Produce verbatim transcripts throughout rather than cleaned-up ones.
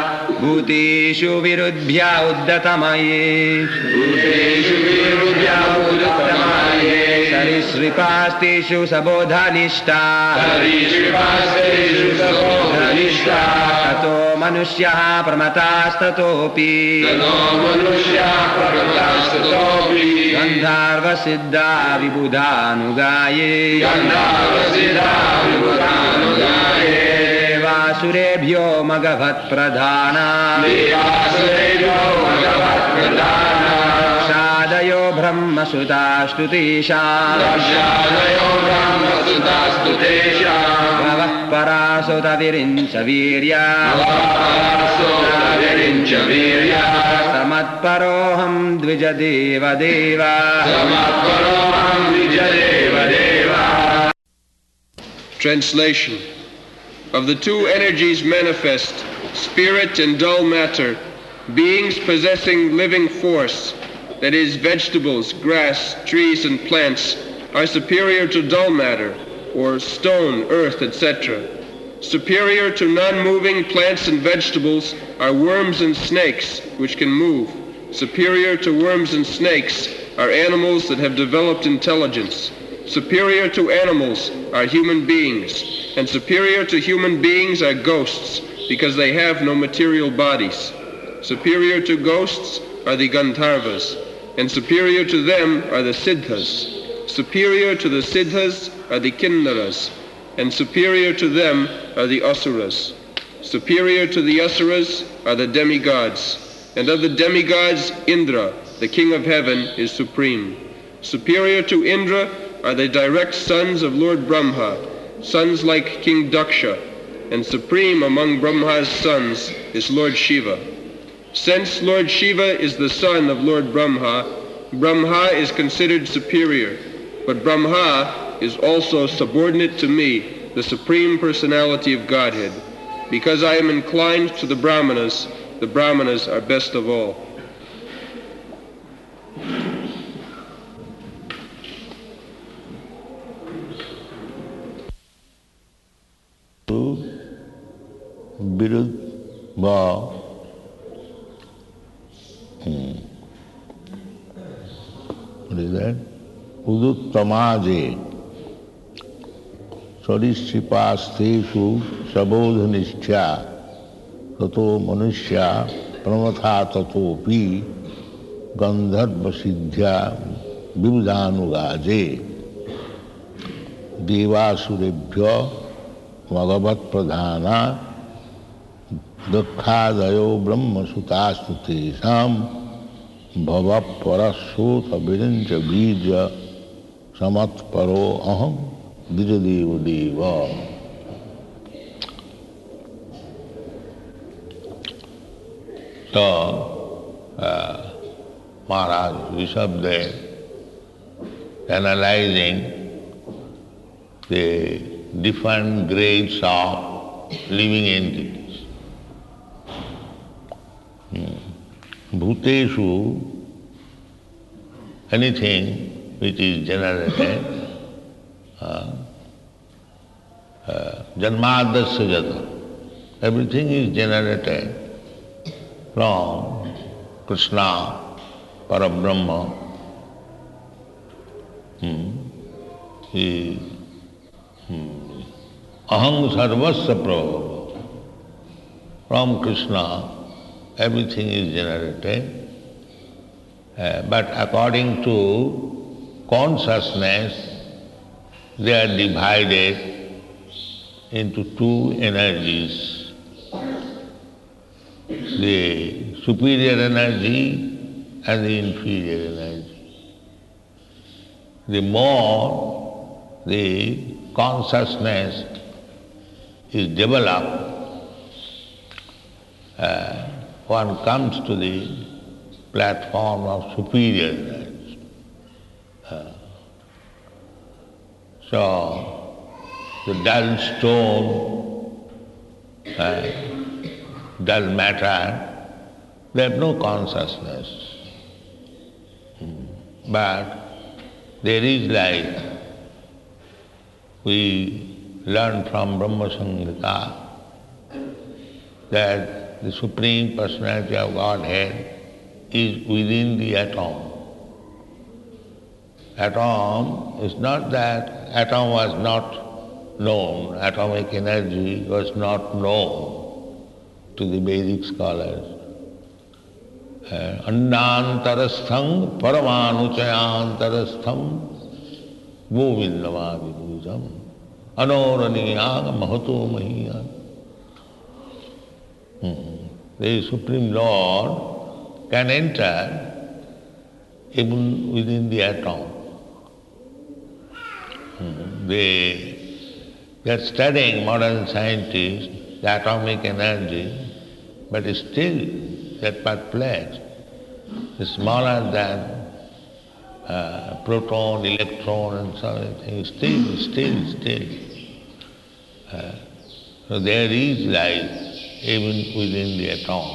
Bhuteshu viruddhya uddatamaye Bhuteshu viruddhya uddatamaye Sarishripasteshu sabodhanishta Sarishripasteshu sabodhanishta Tato manushyaha pramatastatopi Tato manushyaha pramatastatopi Gandharva siddha vibudhanugaye Gandharva siddha vibudhanugaye Devasurebhyo magavat pradhana Devasurebhyo magavat pradhana Shadayo brahma sutastutesha Shadayo brahma sutastutesha Bhavah parasota virincha virya Bhavah parasota virincha virya Samatparoham dvija deva deva Samatparoham dvija deva deva. Translation. Of the two energies manifest, spirit and dull matter, beings possessing living force, that is, vegetables, grass, trees, and plants, are superior to dull matter, or stone, earth, et cetera. Superior to non-moving plants and vegetables are worms and snakes, which can move. Superior to worms and snakes are animals that have developed intelligence. Superior to animals are human beings, and superior to human beings are ghosts, because they have no material bodies. Superior to ghosts are the Gandharvas, and superior to them are the Siddhas. Superior to the Siddhas are the Kinnaras, and superior to them are the Asuras. Superior to the Asuras are the demigods, and of the demigods, Indra, the king of heaven, is supreme. Superior to Indra are the direct sons of Lord Brahma, sons like King Daksha, and supreme among Brahma's sons is Lord Shiva. Since Lord Shiva is the son of Lord Brahma, Brahma is considered superior, but Brahma is also subordinate to me, the Supreme Personality of Godhead. Because I am inclined to the Brahmanas, the Brahmanas are best of all. Viruddha hmm. What is that? Uduttamaje Sarishripasteshu sabodhanishcha Tato manushya pramatha tatopi Gandharva siddhya vibudhanugaje Devasurebhya magavat pradhana Dukkadayo brahma sutastutesam Bhava parasota virincha bija Samatparo aham dijadeva deva. So, uh, Maharaj Rishabdev analyzing the different grades of living entities. Hmm. Bhuteshu, anything which is generated, uh, uh, janmadasya jata, everything is generated from Krishna, Parabrahma. Hmm. He, hmm. Aham sarvasya prabhava. From Krishna, everything is generated, uh, but according to consciousness, they are divided into two energies. The superior energy and the inferior energy. The more the consciousness is developed, uh, one comes to the platform of superior energy. Uh, so, the dull stone, uh, dull matter, they have no consciousness. But there is like, we learn from Brahma Samhita that the Supreme Personality of Godhead is within the atom. Atom is not that atom was not known, atomic energy was not known to the Vedic scholars. Annantarastham paramanuchayantarastham govindavadibhujam anoraniyam mahato mahiyam. The Supreme Lord can enter even within the atom. They, they are studying, modern scientists, the atomic energy, but still they are perplexed. It's smaller than uh, proton, electron and so on, still, still, still. Uh, so there is life even within the atom.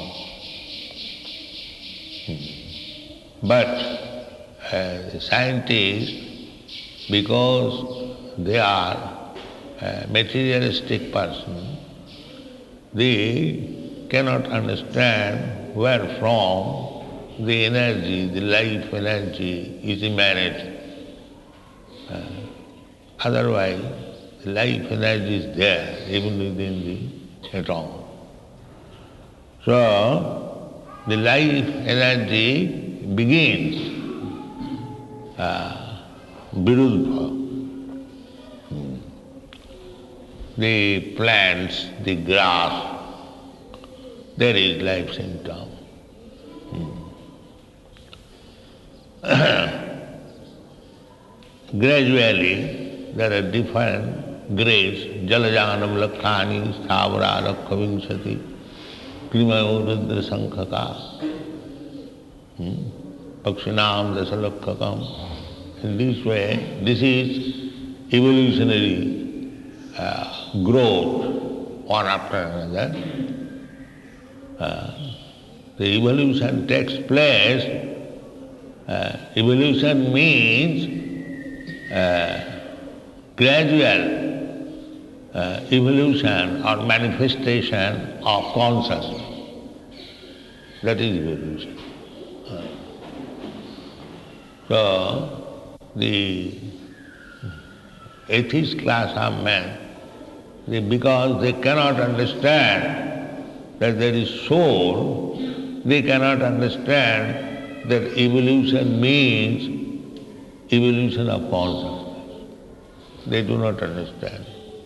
But uh, the scientists, because they are a materialistic person, they cannot understand where from the energy, the life energy is emanated. Uh, otherwise, the life energy is there even within the atom. So, the life energy begins uh, Viruddha. The plants, the grass, there is life symptom. Gradually, there are different grades. Jalajanam lakhani, sthavara lakha vinshati, krimayo rudra sankhaka, pakshinam dasalakkhakam. In this way, this is evolutionary uh, growth, one after another. Uh, the evolution takes place. Uh, evolution means uh, gradual uh, evolution or manifestation of consciousness. That is evolution. Uh, so, the atheist class of men, they, because they cannot understand that there is soul, they cannot understand that evolution means evolution of consciousness. They do not understand.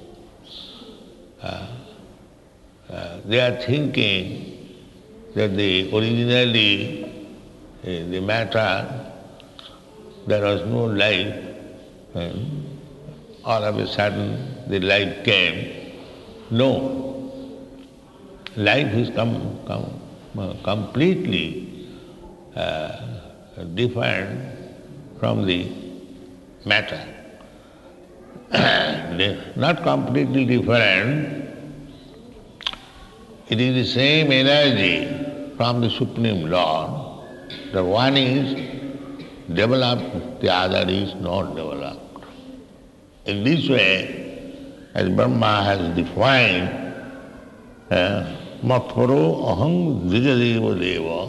Uh, uh, they are thinking that the originally uh, the matter, there was no life, and all of a sudden the life came. No. Life is com- com- uh, completely uh, different from the matter. Not completely different, it is the same energy from the Supreme Lord. The one is developed, the other is not developed. In this way, as Brahma has defined, uh, Matparo aham dvijadeva deva.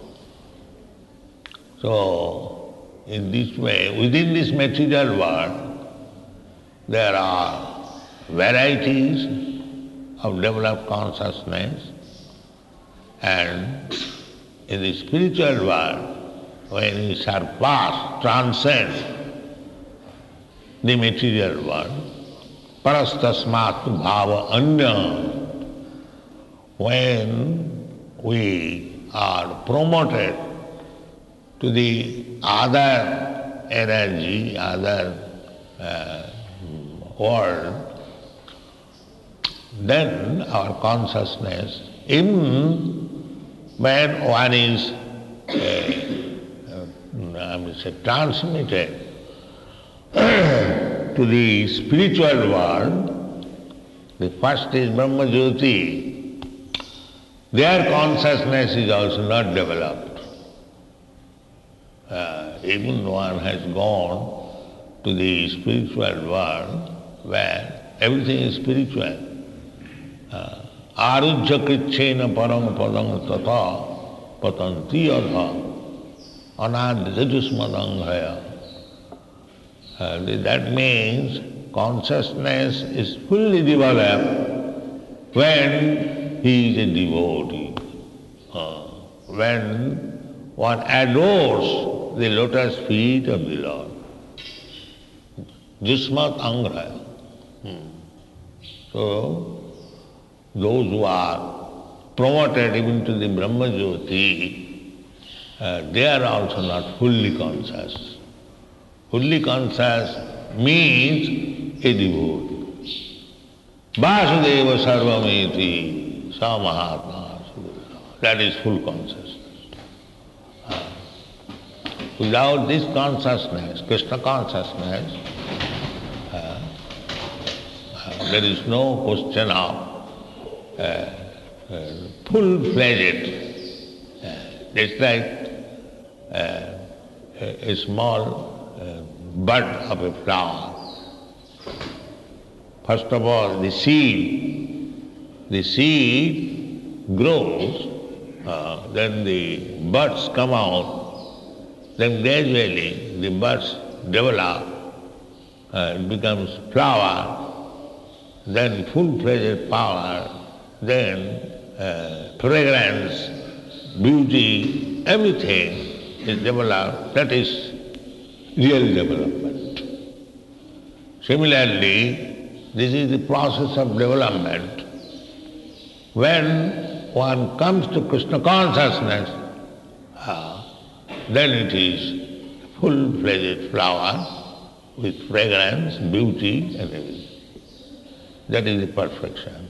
So, in this way, within this material world, there are varieties of developed consciousness, and in the spiritual world, when you surpass, transcend the material world, parastasmat bhava anya, when we are promoted to the other energy, other uh, world, then our consciousness, even when one is uh, uh, I mean, say, transmitted to the spiritual world, the first is Brahma Jyoti, their consciousness is also not developed. Uh, even one has gone to the spiritual world where everything is spiritual. Uh, arujya krichena parang padang tata patanti adha anadyatusmadanghaya. Uh, that means consciousness is fully developed when he is a devotee. Uh, when one adores the lotus feet of the Lord. Jusmat Angraya. Hmm. So, those who are promoted even to the Brahma Jyoti, uh, they are also not fully conscious. Fully conscious means a devotee. Vasudeva sarvamiti sa mahatma. That is full consciousness. Uh, without this consciousness, Krishna consciousness, uh, uh, there is no question of uh, uh, full-fledged. Uh, it's like uh, a, a small uh, bud of a flower. First of all, the seed, the seed grows, uh, then the buds come out, then gradually the buds develop, uh, it becomes flower, then full-fledged power, then uh, fragrance, beauty, everything is developed. That is real development. Similarly, this is the process of development. When one comes to Krishna consciousness, uh, then it is full-fledged flower with fragrance, beauty and everything. That is the perfection.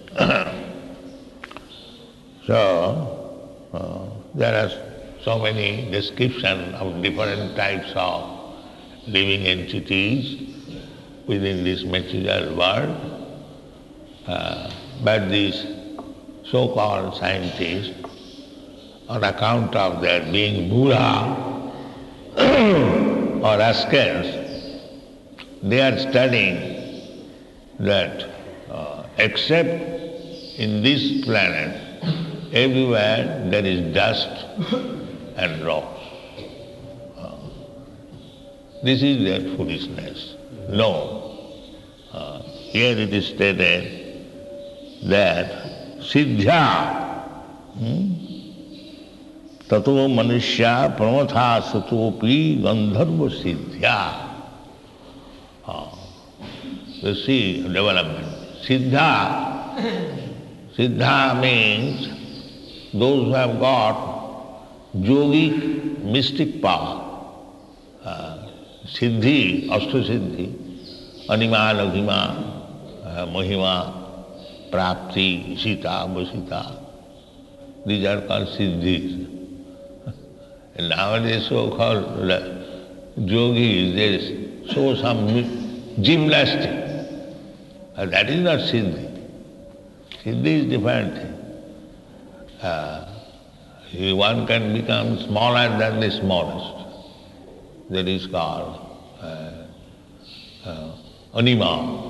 So, uh, there are so many descriptions of different types of living entities within this material world, uh, but these so-called scientists, on account of their being Buddha or rascals, they are studying that uh, except in this planet, everywhere there is dust and rocks. Uh, this is their foolishness. No. Uh, here it is stated that Siddhya, hmm? Tato Manusya Pramatha Satopi Gandharva Siddhya. Uh, you see development. Siddha, Siddha means those who have got yogic mystic power. Uh, Siddhi, Ashtasiddhi, Anima, Laghima, uh, Mahima, Prapti, Sita, Vasita. These are called Siddhis. And nowadays so-called yogis, they show some gymnastics. Uh, that is not Siddhi. Siddhi is different thing. Uh, one can become smaller than the smallest. That is called uh, uh, Anima.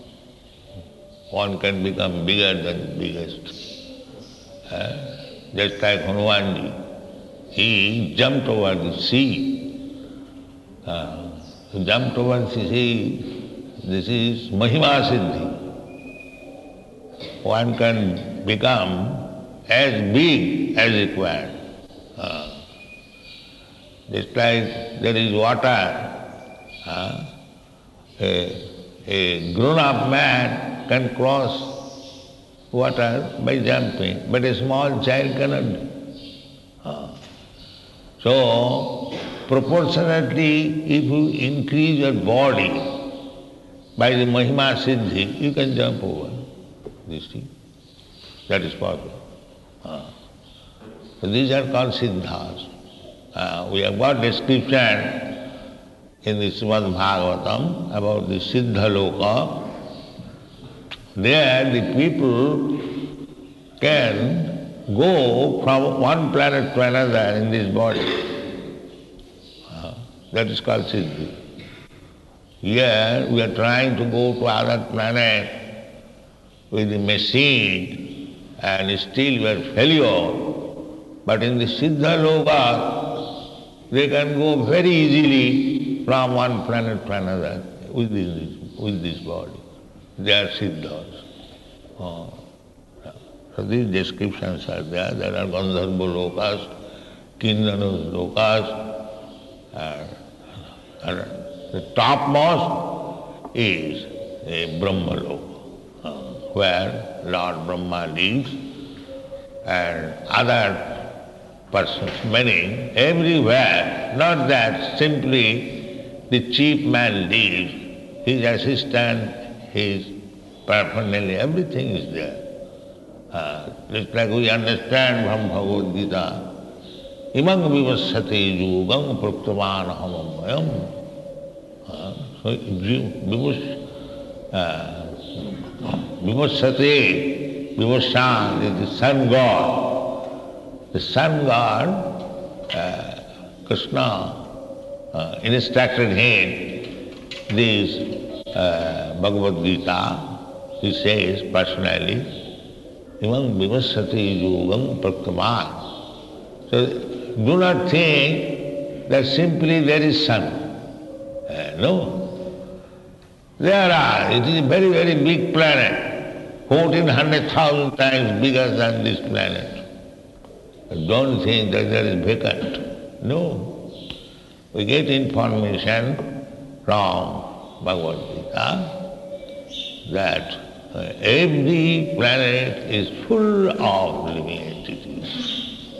One can become bigger than the biggest. Uh, just like Hanumanji, he jumped over the sea. Uh, he jumped over the sea. This is Mahima Siddhi. One can become as big as required. Uh, just like there is water, uh, a, a grown-up man can cross water by jumping, but a small child cannot. Uh, so, proportionately, if you increase your body by the Mahima Siddhi, you can jump over this thing. That is possible. Uh, so these are called Siddhas. Uh, we have got description in the Srimad Bhagavatam about the Siddha Loka. There the people can go from one planet to another in this body. Uh, that is called Siddhi. Here we are trying to go to other planet with the machine, and still you are failure. But in the Siddha Loka, they can go very easily from one planet to another with this, with this body. They are Siddhas. Oh. So these descriptions are there. There are Gandharva Lokas, Kindana Lokas, and, and the topmost is a Brahma Loka, uh, where Lord Brahma lives, and other persons, meaning everywhere, not that simply the chief man lives, his assistant, his paraphernalia, everything is there. Uh, just like we understand from Bhagavad Gita, imang vivassate yugam praktavan hamamayam. So vivassate, vivassan is the sun god. The sun god, uh, Krishna, uh, instructed him this uh, Bhagavad Gita. He says personally, imam vivassati yugam praktaman. So do not think that simply there is sun. Uh, no. There are, it is a very, very big planet, fourteen hundred thousand times bigger than this planet. Don't think that there is vacant. No. We get information from Bhagavad Gita that uh, every planet is full of living entities.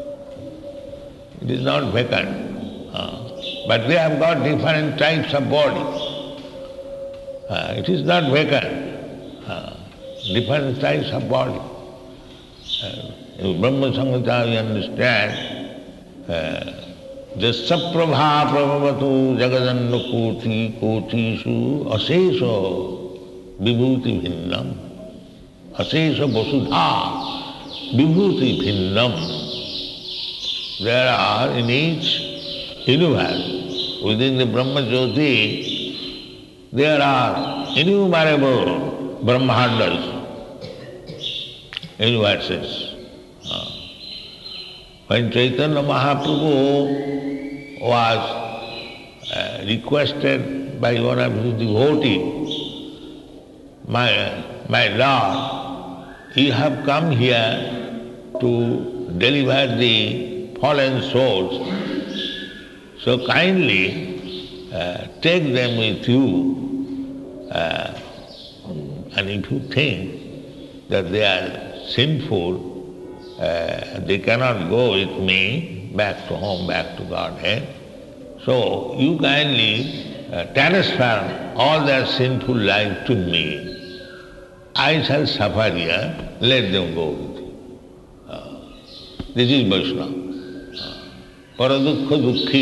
It is not vacant. Uh, but they have got different types of bodies. Uh, it is not vacant. Uh, different types of bodies. Uh, in Brahma Samhita we understand uh, Jasaprabha prabhavatu jagadanna koti kotishu asesha vibhuti bhinnam asesha vasudha vibhuti bhinnam. There are in each universe, within the Brahma Jyoti, there are innumerable Brahmandas, universes. When Chaitanya Mahaprabhu was uh, requested by one of his devotees, my, my Lord, you have come here to deliver the fallen souls, so kindly uh, take them with you, uh, and if you think that they are sinful, Uh, they cannot go with me back to home, back to Godhead. So you kindly uh, transfer all their sinful life to me. I shall suffer here, let them go with you. Uh, this is Vaishnava. Uh, Paradukha dukhi.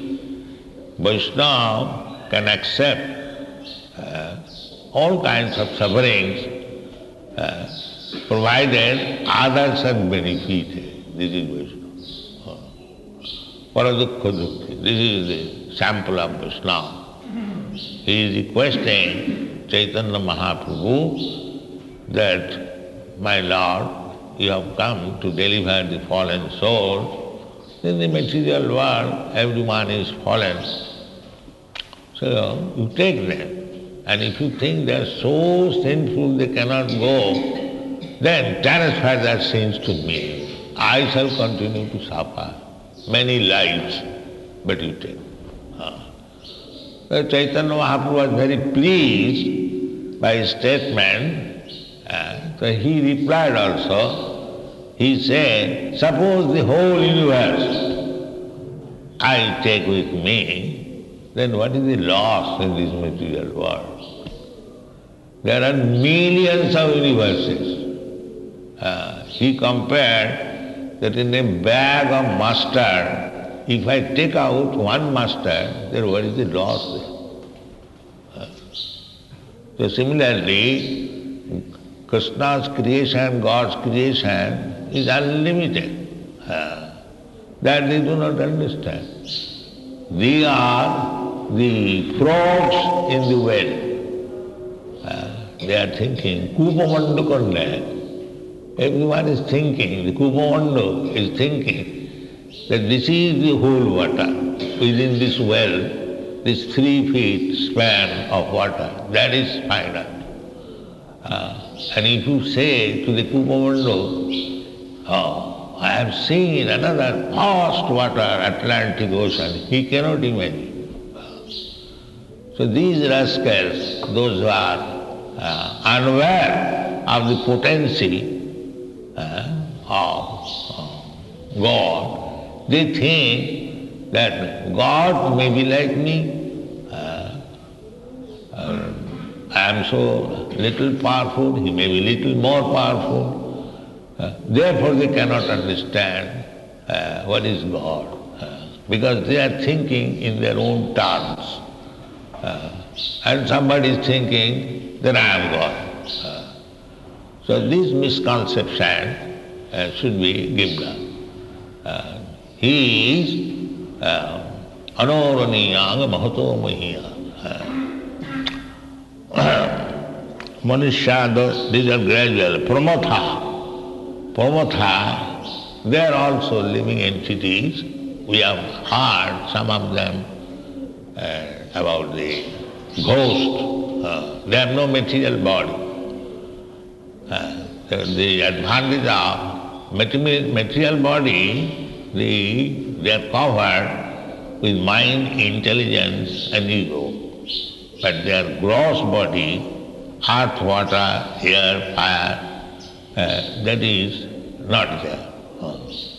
Vaishnava can accept uh, all kinds of sufferings uh, provided others are benefited. This is Vaishnava. Paradukha dukhi. This is the sample of Vaishnava. He is requesting Chaitanya Mahaprabhu that, my Lord, you have come to deliver the fallen souls. In the material world, everyone is fallen. So you take them. And if you think they are so sinful they cannot go, then transfer their sins to me. I shall continue to suffer many lives, but you take. Uh. So Chaitanya Mahaprabhu was very pleased by his statement. Uh, so he replied also. He said, suppose the whole universe I take with me, then what is the loss in this material world? There are millions of universes. Uh, he compared that in a bag of mustard, if I take out one mustard, then what is the loss there? Uh, so similarly, Krishna's creation, God's creation is unlimited. Uh, that they do not understand. They are the frogs in the well. Uh, they are thinking, Kupamandukarne. Everyone is thinking, the Kupamanda is thinking that this is the whole water. Within this well, this three feet span of water, that is final. Uh, and if you say to the Kupamanda, oh, I have seen another vast water, Atlantic Ocean, he cannot imagine. So these rascals, those who are uh, unaware of the potency uh, of uh, God, they think that God may be like me. Uh, uh, I am so little powerful, he may be little more powerful. Uh, therefore they cannot understand uh, what is God, uh, because they are thinking in their own terms. Uh, and somebody is thinking that I am God. Uh, so this misconception uh, should be given up. Uh, he is uh, Anoraniyanga Mahato Mahiya. Manushya, these are gradual. Pramatha. Pramatha, they are also living entities. We have heard some of them uh, about the ghost. Uh, they have no material body. Uh, the, the advantage of material body, the, they are covered with mind, intelligence and ego. But their gross body, earth, water, air, fire, uh, that is not there. Uh,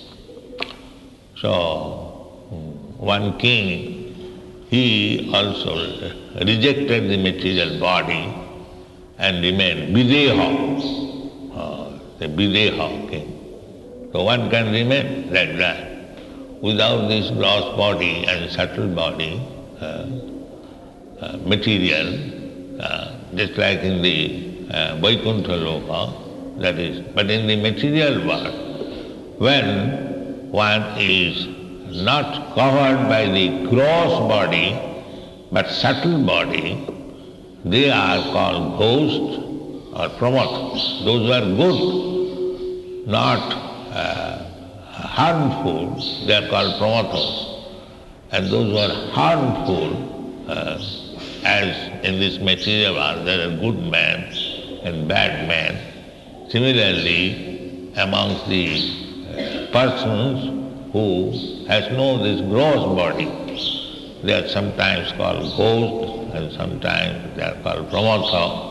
so, one king, he also rejected the material body and remained Videha, uh, the Videha king. So one can remain like that, without this gross body and subtle body, uh, uh, material, uh, just like in the uh, Vaikuntha Loka, that is. But in the material world, when one is not covered by the gross body, but subtle body, they are called ghosts or pramatha. Those who are good, not uh, harmful, they are called pramathas. And those who are harmful, uh, as in this material world, there are good men and bad men. Similarly, amongst the uh, persons who has no this gross body, they are sometimes called ghosts and sometimes they are called pramatha.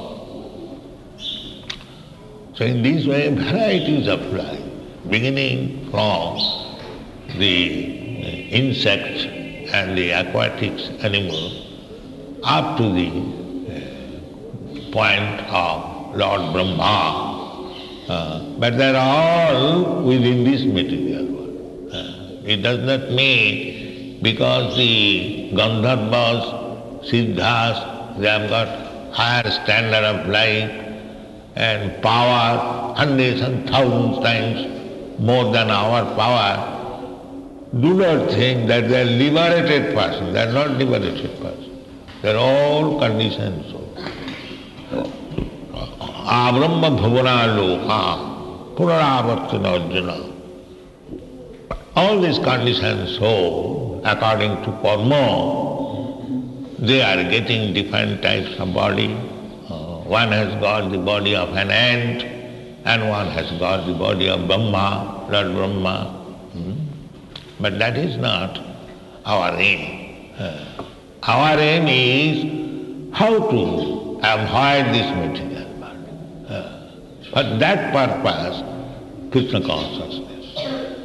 So in this way, varieties of life, beginning from the insect and the aquatic animal up to the uh, point of Lord Brahma. Uh, but they are all within this material world. Uh, it does not mean because the Gandharvas, Siddhas, they have got higher standard of life and power, hundreds and thousands times more than our power. Do not think that they are liberated persons. They are not liberated persons. They are all conditioned souls. Abrahma bhavana loka, punaravartina arjuna. All these conditioned souls, according to karma, they are getting different types of body. Uh, one has got the body of an ant, and one has got the body of Brahma, Lord Brahma. Hmm? But that is not our aim. Uh, our aim is how to avoid this material body. Uh, for that purpose, Krishna consciousness.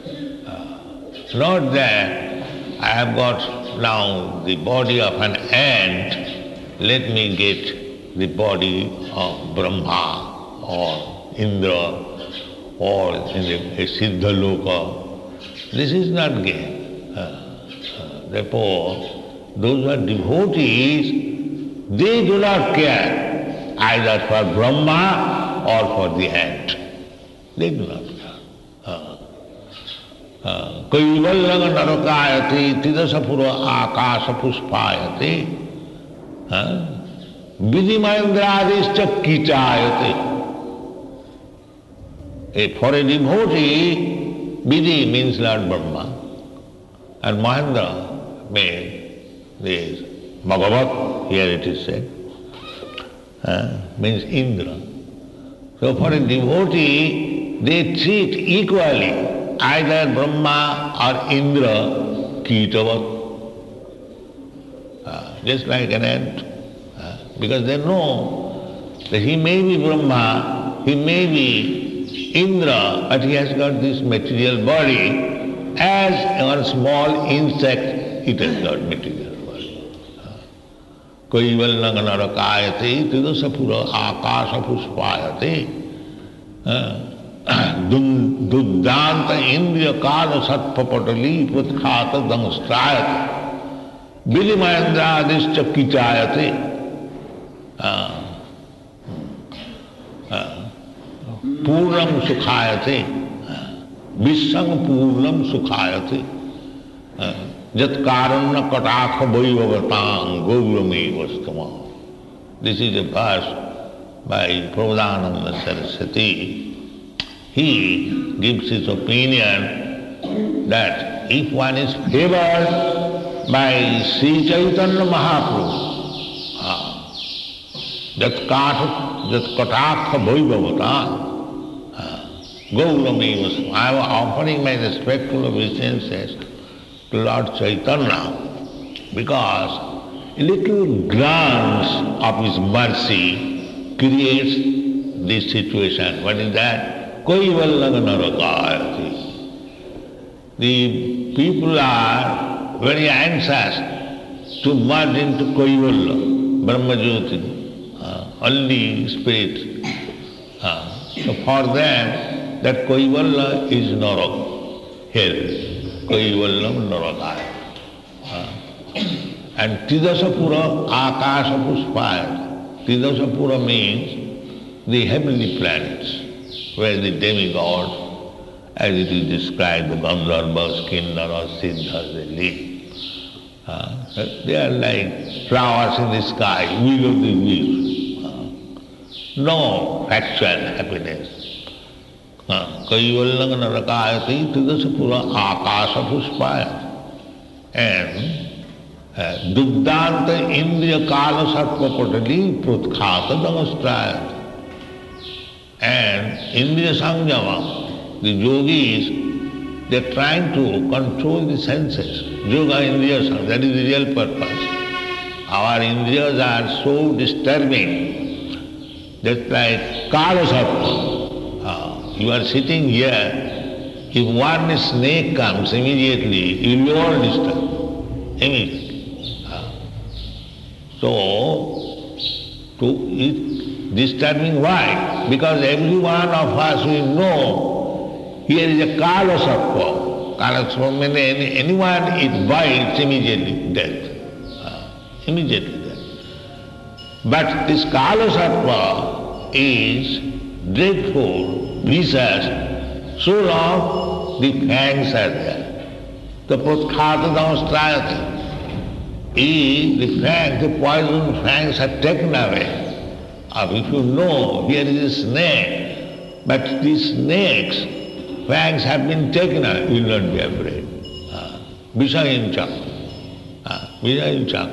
Uh, not that I have got now the body of an ant, let me get the body of Brahma or Indra or in the Siddha Loka. This is not gain. Uh, uh, therefore, those who are devotees, they do not care either for Brahma or for the ant. They do not care. Kaivalyaga narakayate tidasapura akasa puspayate vidimaindraadischa kichayate. A, for a devotee, Vidhi means Lord Brahma, and Mahendra means this Bhagavat, here it is said, uh, means Indra. So for a devotee, they treat equally either Brahma or Indra Kitavat. Uh, just like an ant. Uh, because they know that he may be Brahma, he may be Indra, but he has got this material body. As one small insect, it has got material body. Kaivallang narakayate tidasapura akasa puspayate duddanta indriya kala satpapatali putkhata dangstrayate Vidimayandra adishcha kichayate Purnam sukhayate Vissang purnam sukhayate Jat karana katakha vaivavatam gaurame vastama. This is a verse by Prabodhananda Saraswati. He gives his opinion that if one is favored by Sri Chaitanya Mahaprabhu, ah, Jat katakha vaivavatam gaurame vastama. I am offering my respectful obeisances to Lord Chaitanya, because a little glance of his mercy creates this situation. What is that? Kaivallang narakayati. The people are very anxious to merge into Kaivalya, Brahmajyoti, uh, only spirit. Uh, so for them, that Kaivalya is narak, hell. Kaivallam narakaya. And Tidasapura akasa puspayat. Tidasapura means the heavenly planets, where the demigods, as it is described, the Gandharvas, Kinnaras, Siddhas, they live. Uh, they are like flowers in the sky, will of the will. Uh, no factual happiness. Kaivallang narakayati tidasapura akasa puspayat. And duddanta indriya kala sattvapatali prutkhata damastrayat. And indriya samyama, the yogis, they are trying to control the senses. Yoga indriya samyama, that is the real purpose. Our indriyas are so disturbing, just like kala sattva. You are sitting here, if one snake comes immediately, you will be all disturbed. Immediately. So, to it disturbing why? Because every one of us will know here is a kala sattva. Kala sattva means any, anyone it bites, immediately death. Immediately death. But this kala sattva is dreadful, vicious, so long the fangs are there. The prutkhata damastrayati. If the fangs, the poison fangs are taken away, or if you know here is a snake, but these snakes, fangs have been taken away, you will not be afraid. Visayinchak. Visayinchak.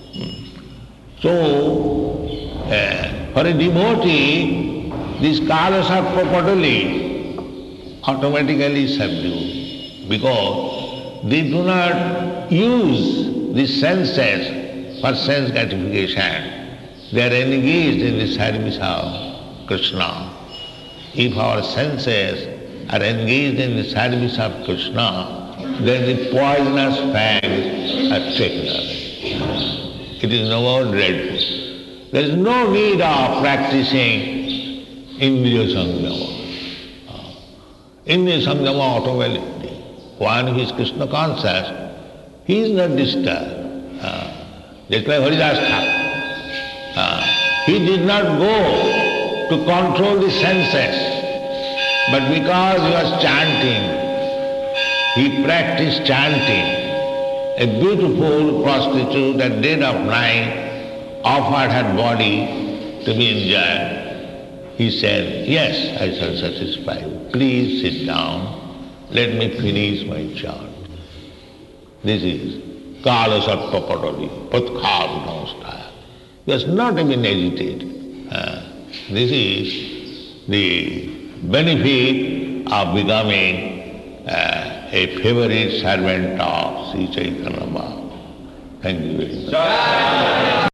So, uh, for a devotee, this kala sattva patali automatically subdue, because they do not use the senses for sense gratification. They are engaged in the service of Krishna. If our senses are engaged in the service of Krishna, then the poisonous fangs are taken away. It is no more dreadful. There is no need of practicing Indriya Samyama. Indriya Samyama automatically. One who is Krishna conscious, he is not disturbed. Uh, just like Haridas Thakur. Uh, he did not go to control the senses, but because he was chanting, he practiced chanting. A beautiful prostitute at dead of night offered her body to be enjoyed. he said, yes, I shall satisfy you. Please sit down, let me finish my chant. This is Kala Sattva Padali, Patkharu Namaskar. He was not even agitated. Uh, this is the benefit of becoming uh, a favorite servant of Sri Chaitanya Mahaprabhu. Thank you very much.